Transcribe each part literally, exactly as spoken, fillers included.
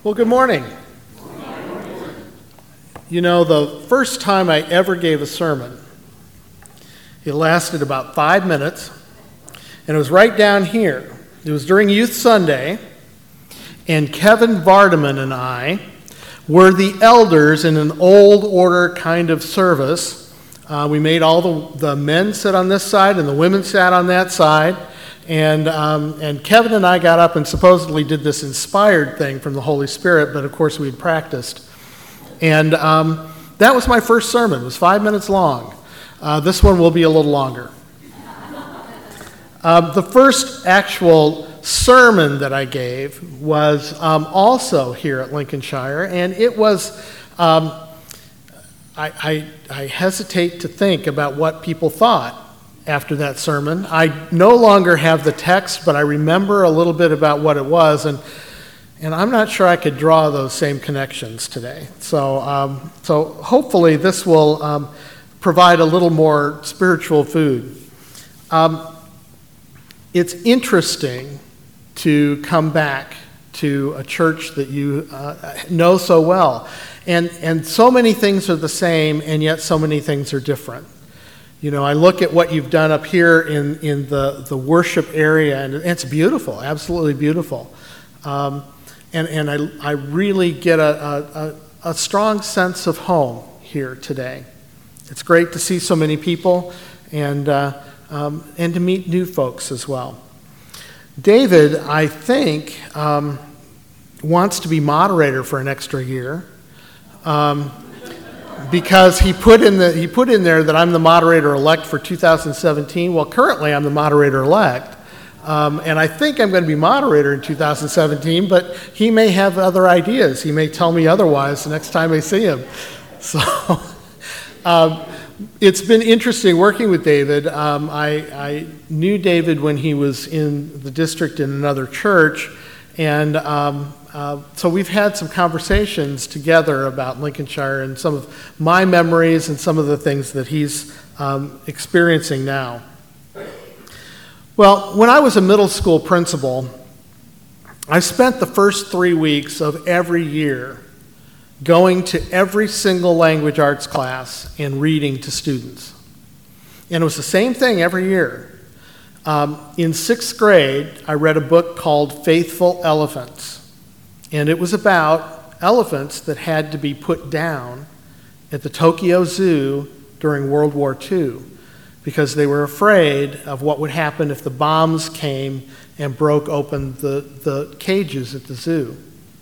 Well, good morning. You know, the first time I ever gave a sermon, it lasted about five minutes, and it was right down here. It was during Youth Sunday, and Kevin Vardaman and I were the elders in an old order kind of service. Uh, we made all the, the men sit on this side, and the women sat on that side. And um, and Kevin and I got up and supposedly did this inspired thing from the Holy Spirit, but of course we'd practiced. And um, that was my first sermon. It was five minutes long. Uh, this one will be a little longer. Um, the first actual sermon that I gave was um, also here at Lincolnshire, and it was, um, I, I, I hesitate to think about what people thought after that sermon. I no longer have the text, but I remember a little bit about what it was, and and I'm not sure I could draw those same connections today. So um, so hopefully this will um, provide a little more spiritual food. Um, it's interesting to come back to a church that you uh, know so well, and and so many things are the same, and yet so many things are different. You know, I look at what you've done up here in, in the, the worship area, and it's beautiful, absolutely beautiful. Um, and and I, I really get a, a, a strong sense of home here today. It's great to see so many people and, uh, um, and to meet new folks as well. David, I think, um, wants to be moderator for an extra year. Um, Because he put in the he put in there that I'm the moderator-elect for two thousand seventeen. Well, currently I'm the moderator-elect, um, and I think I'm going to be moderator in two thousand seventeen. But he may have other ideas. He may tell me otherwise the next time I see him. So um, it's been interesting working with David. Um, I, I knew David when he was in the district in another church, and um, Uh, so we've had some conversations together about Lincolnshire and some of my memories and some of the things that he's um, experiencing now. Well, when I was a middle school principal, I spent the first three weeks of every year going to every single language arts class and reading to students. And it was the same thing every year. Um, in sixth grade, I read a book called Faithful Elephants. And it was about elephants that had to be put down at the Tokyo Zoo during World War Two because they were afraid of what would happen if the bombs came and broke open the, the cages at the zoo.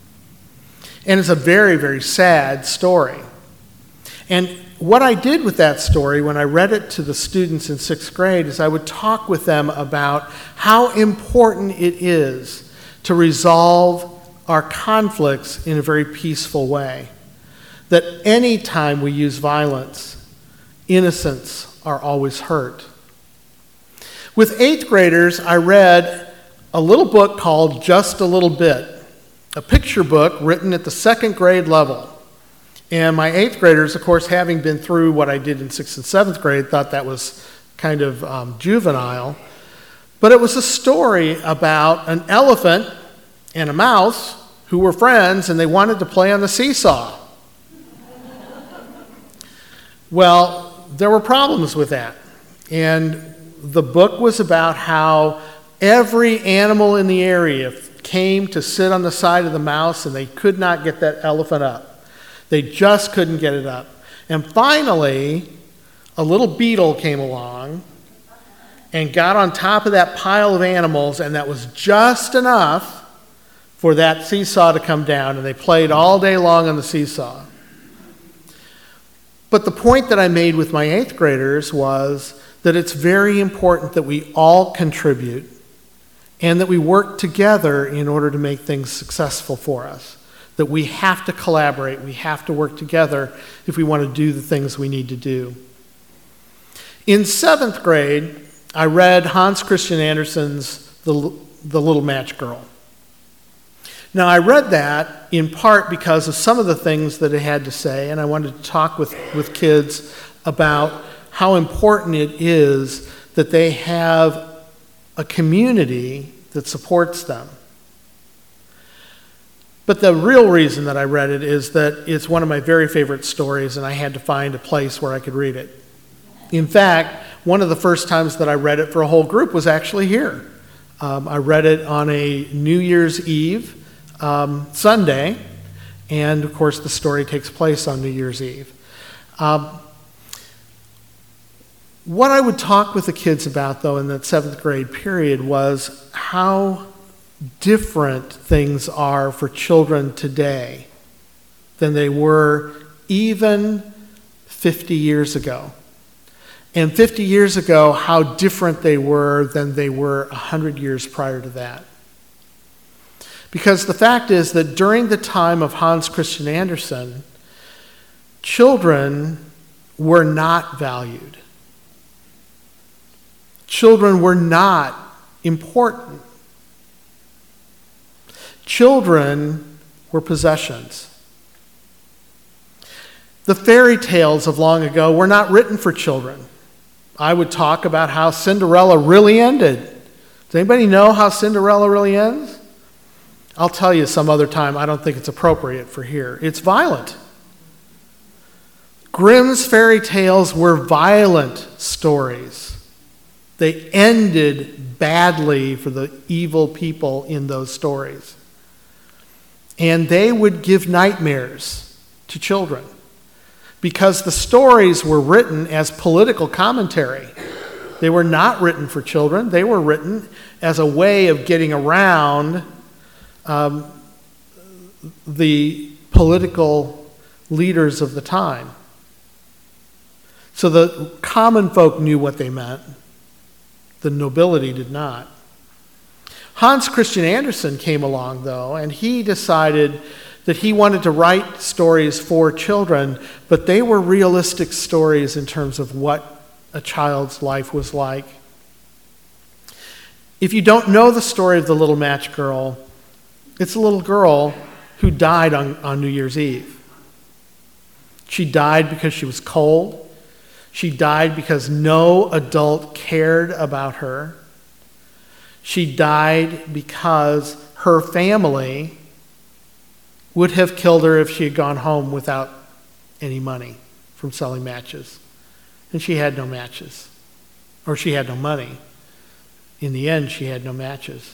And it's a very, very sad story. And what I did with that story when I read it to the students in sixth grade is I would talk with them about how important it is to resolve our conflicts in a very peaceful way. That any time we use violence, innocents are always hurt. With eighth graders, I read a little book called Just a Little Bit, a picture book written at the second grade level. And my eighth graders, of course, having been through what I did in sixth and seventh grade, thought that was kind of um, juvenile. But it was a story about an elephant and a mouse who were friends, and they wanted to play on the seesaw. Well, there were problems with that. And the book was about how every animal in the area came to sit on the side of the mouse, and they could not get that elephant up. They just couldn't get it up. And finally, a little beetle came along and got on top of that pile of animals, and that was just enough for that seesaw to come down, and they played all day long on the seesaw. But the point that I made with my eighth graders was that it's very important that we all contribute and that we work together in order to make things successful for us. That we have to collaborate, we have to work together if we want to do the things we need to do. In seventh grade, I read Hans Christian Andersen's The, the Little Match Girl. Now, I read that in part because of some of the things that it had to say, and I wanted to talk with, with kids about how important it is that they have a community that supports them. But the real reason that I read it is that it's one of my very favorite stories, and I had to find a place where I could read it. In fact, one of the first times that I read it for a whole group was actually here. Um, I read it on a New Year's Eve um, Sunday, and of course the story takes place on New Year's Eve. Um, what I would talk with the kids about, though, in that seventh grade period was how different things are for children today than they were even fifty years ago. And fifty years ago, how different they were than they were one hundred years prior to that. Because the fact is that during the time of Hans Christian Andersen, children were not valued. Children were not important. Children were possessions. The fairy tales of long ago were not written for children. I would talk about how Cinderella really ended. Does anybody know how Cinderella really ends? I'll tell you some other time. I don't think it's appropriate for here. It's violent. Grimm's fairy tales were violent stories. They ended badly for the evil people in those stories. And they would give nightmares to children because the stories were written as political commentary. They were not written for children. They were written as a way of getting around um, the political leaders of the time. So the common folk knew what they meant. The nobility did not. Hans Christian Andersen came along, though, and he decided that he wanted to write stories for children, but they were realistic stories in terms of what a child's life was like. If you don't know the story of the Little Match Girl, it's a little girl who died on, on New Year's Eve. She died because she was cold. She died because no adult cared about her. She died because her family would have killed her if she had gone home without any money from selling matches. And she had no matches. Or she had no money. In the end, she had no matches.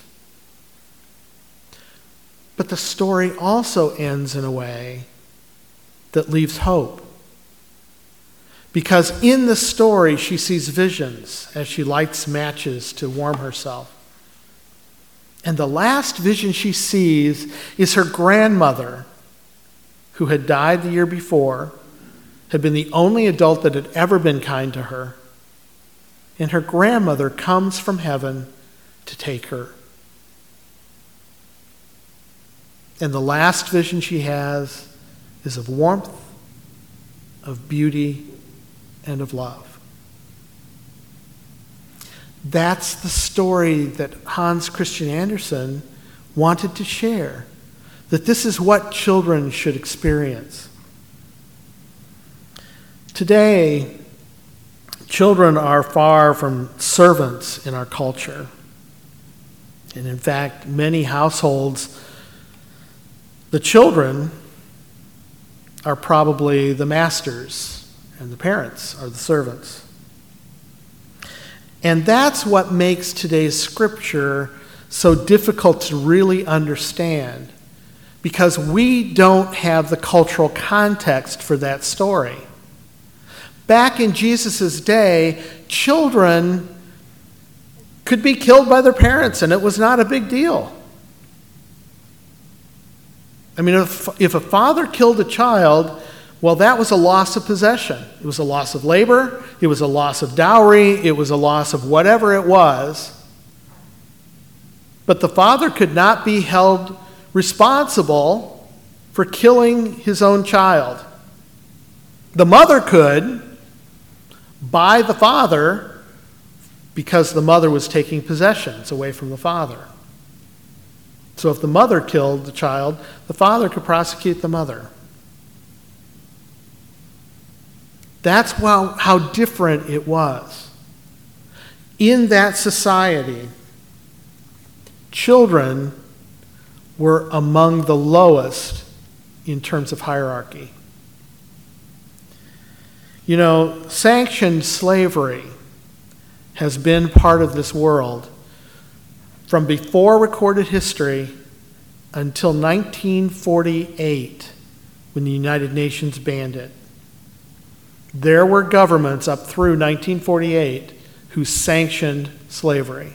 But the story also ends in a way that leaves hope. Because in the story, she sees visions as she lights matches to warm herself. And the last vision she sees is her grandmother, who had died the year before, had been the only adult that had ever been kind to her. And her grandmother comes from heaven to take her. And the last vision she has is of warmth, of beauty, and of love. That's the story that Hans Christian Andersen wanted to share, that this is what children should experience. Today, children are far from servants in our culture. And in fact, many households, the children are probably the masters, and the parents are the servants. And that's what makes today's scripture so difficult to really understand, because we don't have the cultural context for that story. Back in Jesus' day, children could be killed by their parents, and it was not a big deal. I mean, if, if a father killed a child, well, that was a loss of possession. It was a loss of labor. It was a loss of dowry. It was a loss of whatever it was. But the father could not be held responsible for killing his own child. The mother could buy the father because the mother was taking possessions away from the father. So if the mother killed the child, the father could prosecute the mother. That's how, how different it was. In that society, children were among the lowest in terms of hierarchy. You know, sanctioned slavery has been part of this world from before recorded history until nineteen forty-eight, when the United Nations banned it. There were governments up through nineteen forty-eight who sanctioned slavery.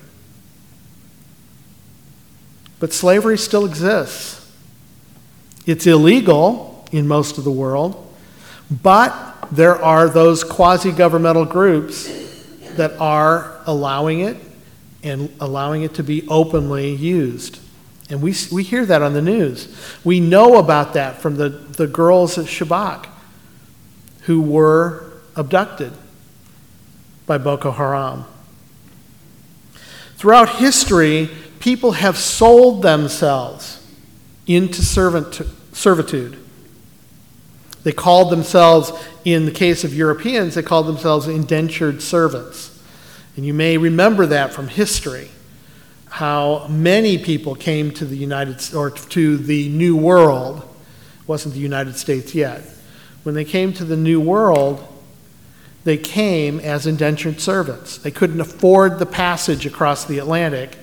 But slavery still exists. It's illegal in most of the world, but there are those quasi-governmental groups that are allowing it and allowing it to be openly used. And we, we hear that on the news. We know about that from the, the girls at Chibok who were abducted by Boko Haram. Throughout history, people have sold themselves into servant, servitude. They called themselves, in the case of Europeans, they called themselves indentured servants. And you may remember that from history, how many people came to the United or to the New World. It wasn't the United States yet. When they came to the New World, they came as indentured servants. They couldn't afford the passage across the Atlantic.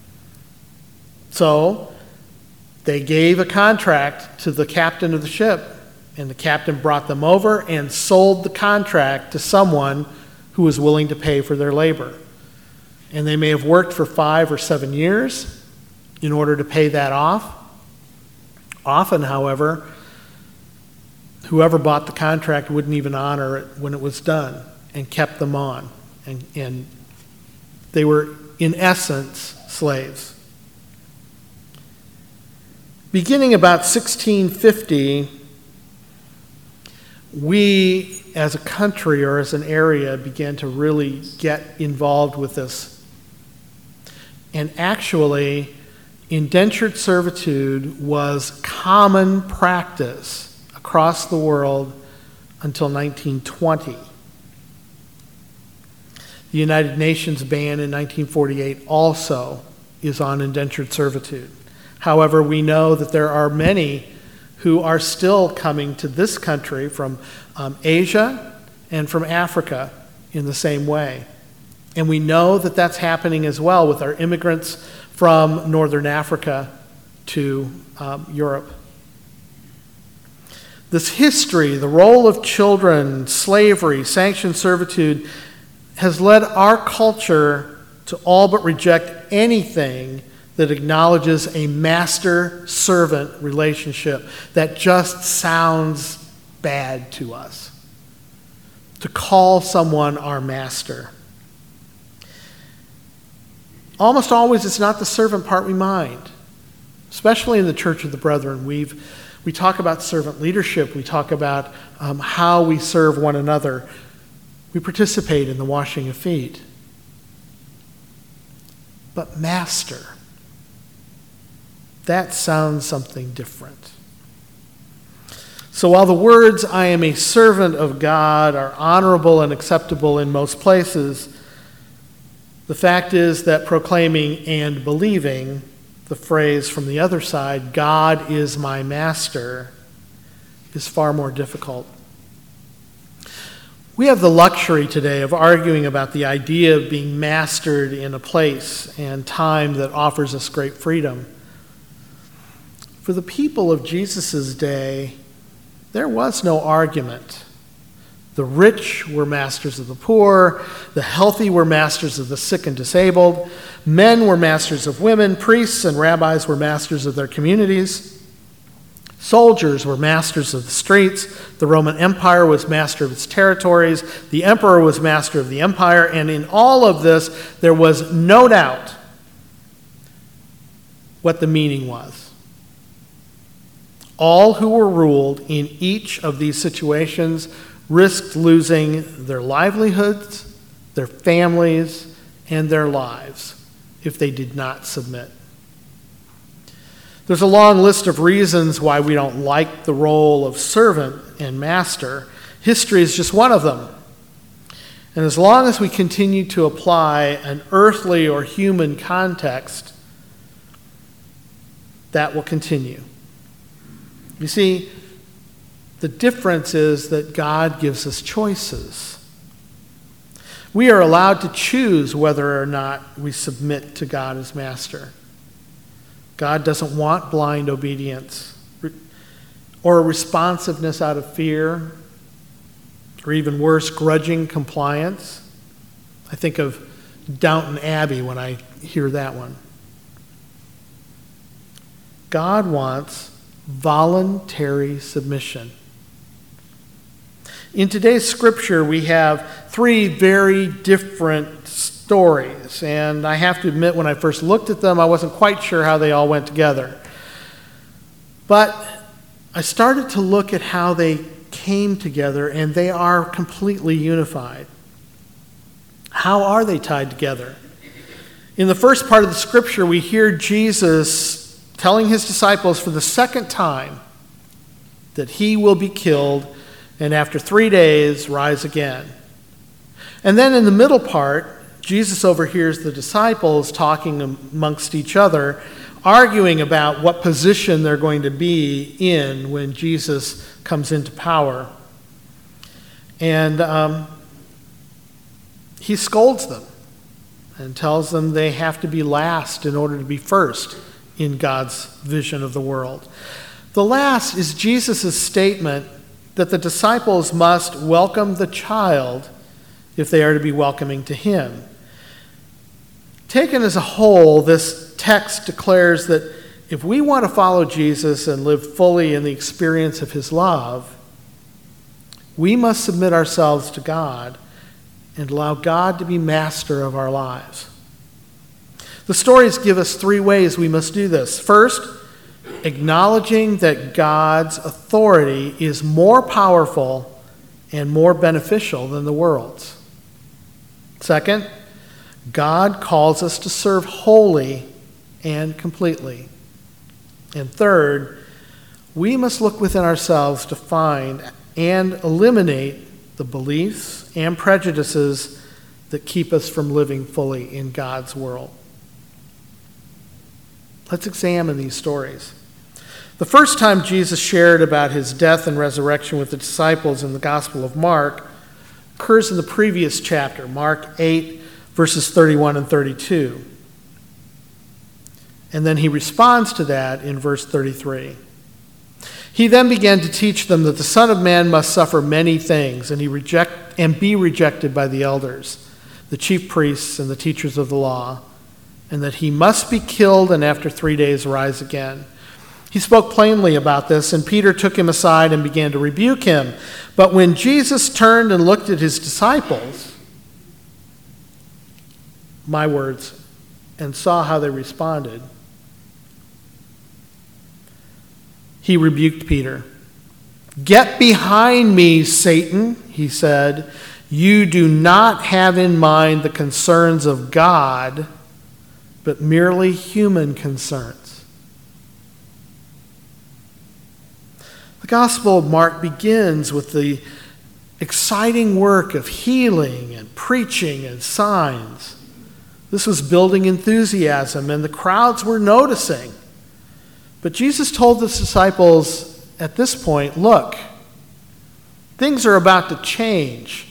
So they gave a contract to the captain of the ship, and the captain brought them over and sold the contract to someone who was willing to pay for their labor. And they may have worked for five or seven years in order to pay that off. Often, however, whoever bought the contract wouldn't even honor it when it was done and kept them on. And, and they were, in essence, slaves. Beginning about sixteen fifty, we as a country or as an area began to really get involved with this. And actually, indentured servitude was common practice across the world until nineteen twenty. The United Nations ban in nineteen forty-eight also is on indentured servitude. However, we know that there are many who are still coming to this country from um, Asia and from Africa in the same way. And we know that that's happening as well with our immigrants from Northern Africa to um, Europe. This history, the role of children, slavery, sanctioned servitude, has led our culture to all but reject anything that acknowledges a master-servant relationship that just sounds bad to us. To call someone our master. Almost always it's not the servant part we mind. Especially in the Church of the Brethren, we've we talk about servant leadership, we talk about um, how we serve one another. We participate in the washing of feet. But master, that sounds something different. So while the words, "I am a servant of God," are honorable and acceptable in most places, the fact is that proclaiming and believing the phrase from the other side, "God is my master," is far more difficult. We have the luxury today of arguing about the idea of being mastered in a place and time that offers us great freedom. For the people of Jesus' day, there was no argument. The rich were masters of the poor, the healthy were masters of the sick and disabled, men were masters of women, priests and rabbis were masters of their communities, soldiers were masters of the streets, the Roman Empire was master of its territories, the emperor was master of the empire, and in all of this, there was no doubt what the meaning was. All who were ruled in each of these situations risked losing their livelihoods, their families, and their lives if they did not submit. There's a long list of reasons why we don't like the role of servant and master. History is just one of them. And as long as we continue to apply an earthly or human context that will continue. You see, the difference is that God gives us choices. We are allowed to choose whether or not we submit to God as master. God doesn't want blind obedience or responsiveness out of fear, or even worse, grudging compliance. I think of Downton Abbey when I hear that one. God wants voluntary submission. In today's scripture, we have three very different stories, and I have to admit, when I first looked at them, I wasn't quite sure how they all went together. But I started to look at how they came together, and they are completely unified. How are they tied together? In the first part of the scripture, we hear Jesus telling his disciples for the second time that he will be killed and after three days rise again. And then in the middle part, Jesus overhears the disciples talking amongst each other, arguing about what position they're going to be in when Jesus comes into power. And um, he scolds them and tells them they have to be last in order to be first in God's vision of the world. The last is Jesus' statement that the disciples must welcome the child if they are to be welcoming to him. Taken as a whole, this text declares that if we want to follow Jesus and live fully in the experience of his love, we must submit ourselves to God and allow God to be master of our lives. The stories give us three ways we must do this. First, acknowledging that God's authority is more powerful and more beneficial than the world's. Second, God calls us to serve wholly and completely. And third, we must look within ourselves to find and eliminate the beliefs and prejudices that keep us from living fully in God's world. Let's examine these stories. The first time Jesus shared about his death and resurrection with the disciples in the Gospel of Mark occurs in the previous chapter, Mark eight, verses thirty-one and thirty-two. And then he responds to that in verse thirty-three. He then began to teach them that the Son of Man must suffer many things and he reject and be rejected by the elders, the chief priests, and the teachers of the law, and that he must be killed and after three days rise again. He spoke plainly about this, and Peter took him aside and began to rebuke him. But when Jesus turned and looked at his disciples, my words, and saw how they responded, he rebuked Peter. "Get behind me, Satan," he said. "You do not have in mind the concerns of God, but merely human concerns." The Gospel of Mark begins with the exciting work of healing and preaching and signs. This was building enthusiasm, and the crowds were noticing. But Jesus told the disciples at this point, look, things are about to change.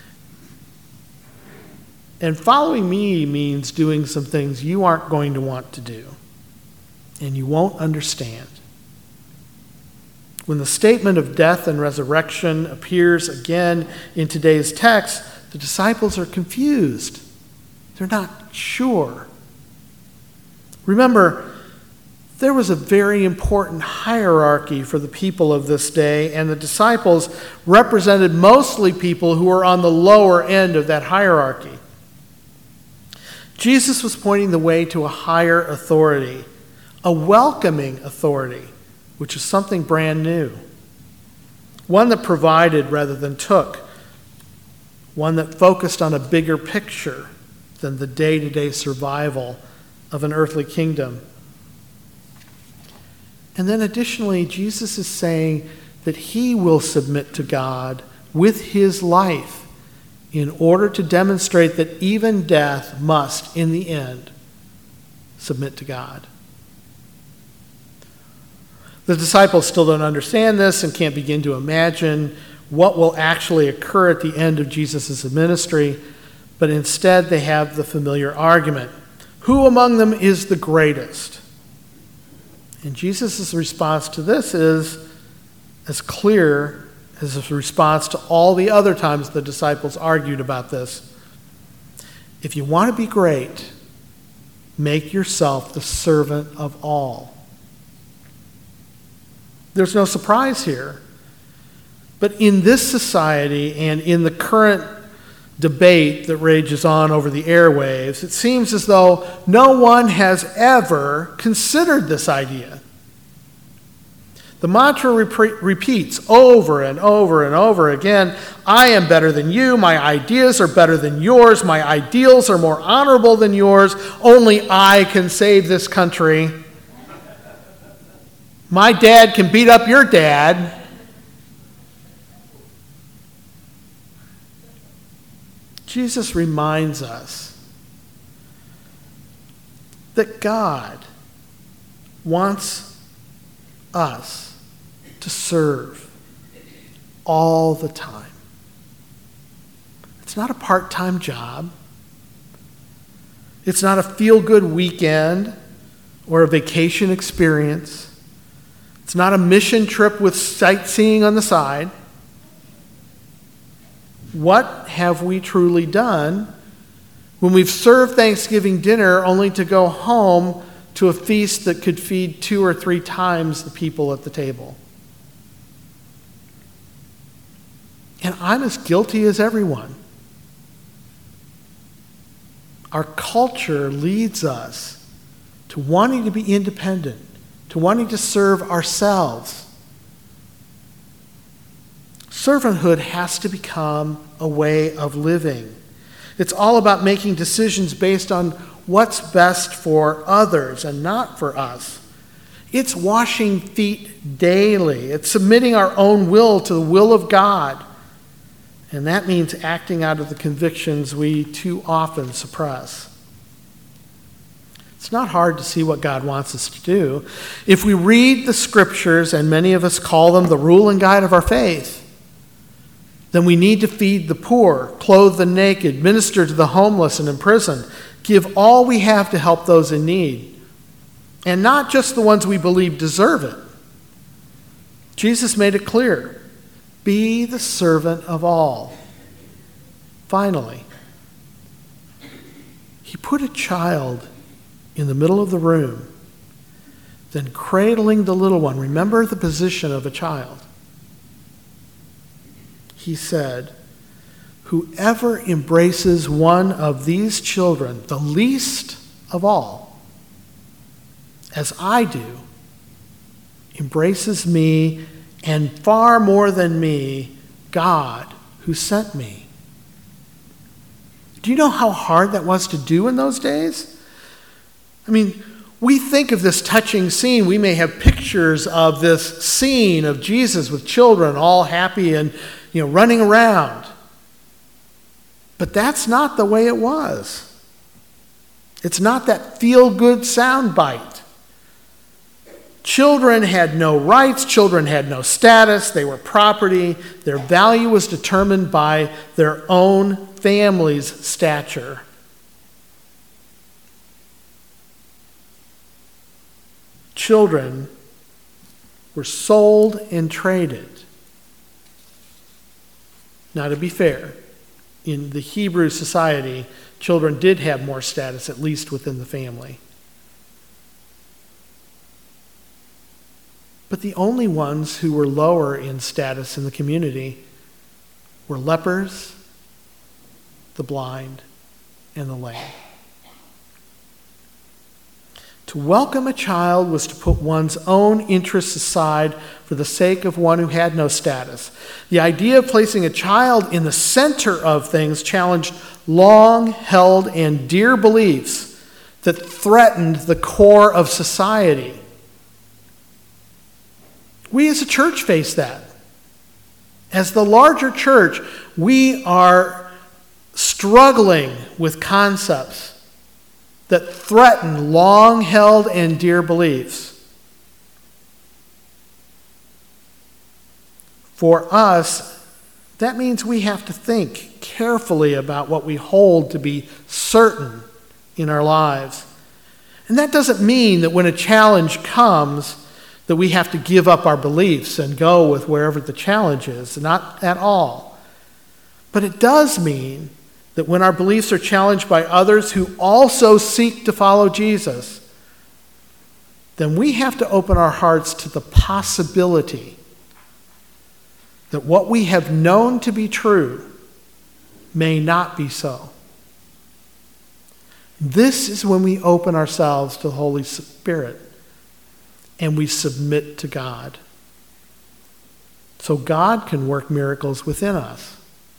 And following me means doing some things you aren't going to want to do, and you won't understand. When the statement of death and resurrection appears again in today's text, the disciples are confused. They're not sure. Remember, there was a very important hierarchy for the people of this day, and the disciples represented mostly people who were on the lower end of that hierarchy. Jesus was pointing the way to a higher authority, a welcoming authority, which is something brand new. One that provided rather than took. One that focused on a bigger picture than the day-to-day survival of an earthly kingdom. And then additionally, Jesus is saying that he will submit to God with his life in order to demonstrate that even death must, in the end, submit to God. The disciples still don't understand this and can't begin to imagine what will actually occur at the end of Jesus' ministry, but instead they have the familiar argument. Who among them is the greatest? And Jesus' response to this is as clear as his response to all the other times the disciples argued about this. If you want to be great, make yourself the servant of all. There's no surprise here. But in this society and in the current debate that rages on over the airwaves, it seems as though no one has ever considered this idea. The mantra rep- repeats over and over and over again, I am better than you, my ideas are better than yours, my ideals are more honorable than yours, only I can save this country. My dad can beat up your dad. Jesus reminds us that God wants us to serve all the time. It's not a part-time job. It's not a feel-good weekend or a vacation experience. It's not a mission trip with sightseeing on the side. What have we truly done when we've served Thanksgiving dinner only to go home to a feast that could feed two or three times the people at the table? And I'm as guilty as everyone. Our culture leads us to wanting to be independent, to wanting to serve ourselves. Servanthood has to become a way of living. It's all about making decisions based on what's best for others and not for us. It's washing feet daily. It's submitting our own will to the will of God. And that means acting out of the convictions we too often suppress. It's not hard to see what God wants us to do. If we read the scriptures, and many of us call them the rule and guide of our faith, then we need to feed the poor, clothe the naked, minister to the homeless and in prison, give all we have to help those in need, and not just the ones we believe deserve it. Jesus made it clear, be the servant of all. Finally, he put a child in the middle of the room, then cradling the little one. Remember the position of a child. He said, whoever embraces one of these children, the least of all, as I do, embraces me, and far more than me, God who sent me. Do you know how hard that was to do in those days? I mean, we think of this touching scene. We may have pictures of this scene of Jesus with children all happy and, you know, running around. But that's not the way it was. It's not that feel-good soundbite. Children had no rights. Children had no status. They were property. Their value was determined by their own family's stature. Children were sold and traded. Now, to be fair, in the Hebrew society, children did have more status, at least within the family. But the only ones who were lower in status in the community were lepers, the blind, and the lame. To welcome a child was to put one's own interests aside for the sake of one who had no status. The idea of placing a child in the center of things challenged long-held and dear beliefs that threatened the core of society. We as a church face that. As the larger church, we are struggling with concepts that threaten long-held and dear beliefs. For us, that means we have to think carefully about what we hold to be certain in our lives. And that doesn't mean that when a challenge comes, that we have to give up our beliefs and go with wherever the challenge is. Not at all. But it does mean that when our beliefs are challenged by others who also seek to follow Jesus, then we have to open our hearts to the possibility that what we have known to be true may not be so. This is when we open ourselves to the Holy Spirit and we submit to God. So God can work miracles within us.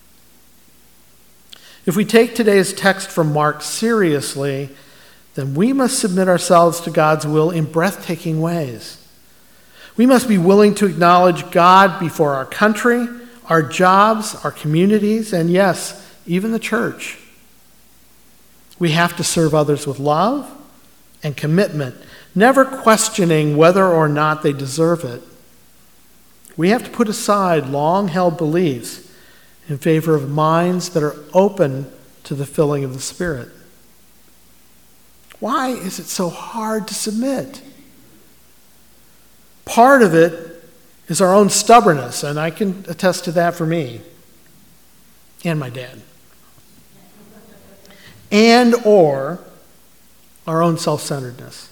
If we take today's text from Mark seriously, then we must submit ourselves to God's will in breathtaking ways. We must be willing to acknowledge God before our country, our jobs, our communities, and yes, even the church. We have to serve others with love and commitment, never questioning whether or not they deserve it. We have to put aside long-held beliefs in favor of minds that are open to the filling of the Spirit. Why is it so hard to submit? Part of it is our own stubbornness, and I can attest to that for me and my dad. And or our own self-centeredness.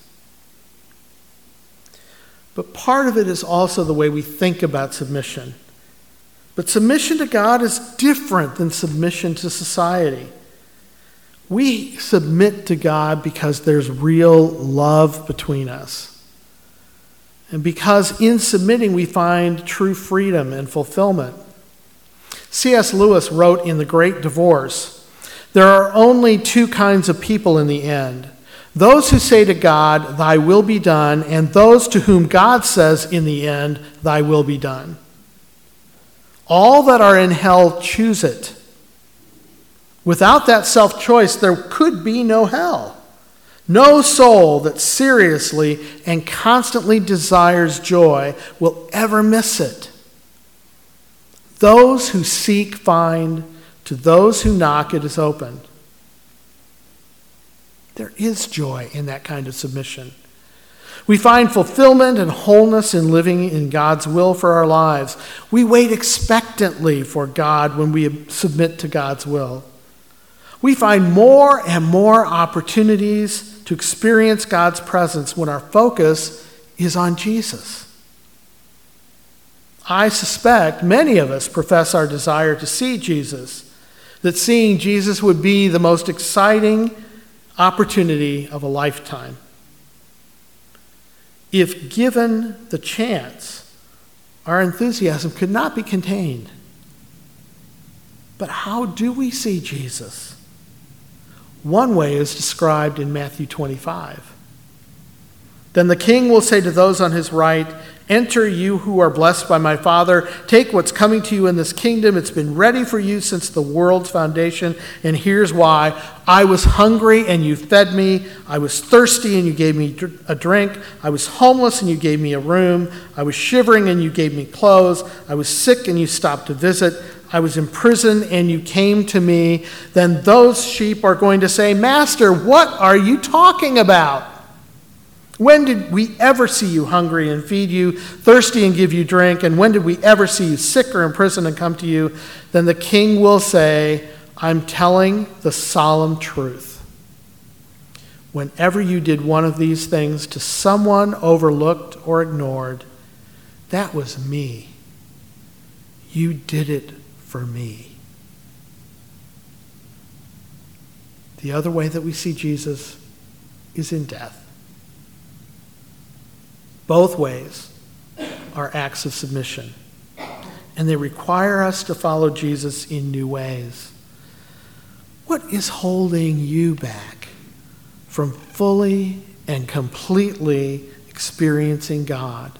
But part of it is also the way we think about submission. But submission to God is different than submission to society. We submit to God because there's real love between us. And because in submitting we find true freedom and fulfillment. C S Lewis wrote in The Great Divorce, "There are only two kinds of people in the end. Those who say to God, 'Thy will be done,' and those to whom God says in the end, 'Thy will be done.' All that are in hell choose it. Without that self-choice, there could be no hell. No soul that seriously and constantly desires joy will ever miss it. Those who seek find, to those who knock it is opened." There is joy in that kind of submission. We find fulfillment and wholeness in living in God's will for our lives. We wait expectantly for God when we submit to God's will. We find more and more opportunities to experience God's presence when our focus is on Jesus. I suspect many of us profess our desire to see Jesus, that seeing Jesus would be the most exciting opportunity of a lifetime. If given the chance, our enthusiasm could not be contained. But how do we see Jesus? One way is described in Matthew twenty-five. "Then the king will say to those on his right, 'Enter, you who are blessed by my Father. Take what's coming to you in this kingdom. It's been ready for you since the world's foundation. And here's why. I was hungry and you fed me. I was thirsty and you gave me a drink. I was homeless and you gave me a room. I was shivering and you gave me clothes. I was sick and you stopped to visit. I was in prison and you came to me.' Then those sheep are going to say, 'Master, what are you talking about? When did we ever see you hungry and feed you, thirsty and give you drink? And when did we ever see you sick or in prison and come to you?' Then the king will say, 'I'm telling the solemn truth. Whenever you did one of these things to someone overlooked or ignored, that was me. You did it for me.'" The other way that we see Jesus is in death. Both ways are acts of submission, and they require us to follow Jesus in new ways. What is holding you back from fully and completely experiencing God?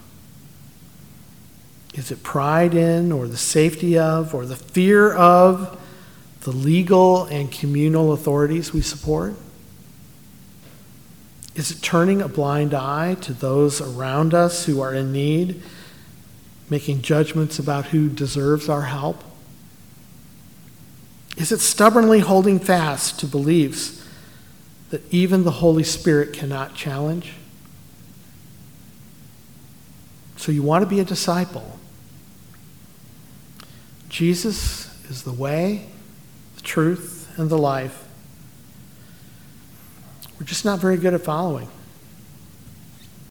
Is it pride in, or the safety of, or the fear of the legal and communal authorities we support? Is it turning a blind eye to those around us who are in need, making judgments about who deserves our help? Is it stubbornly holding fast to beliefs that even the Holy Spirit cannot challenge? So you want to be a disciple. Jesus is the way, the truth, and the life. We're just not very good at following.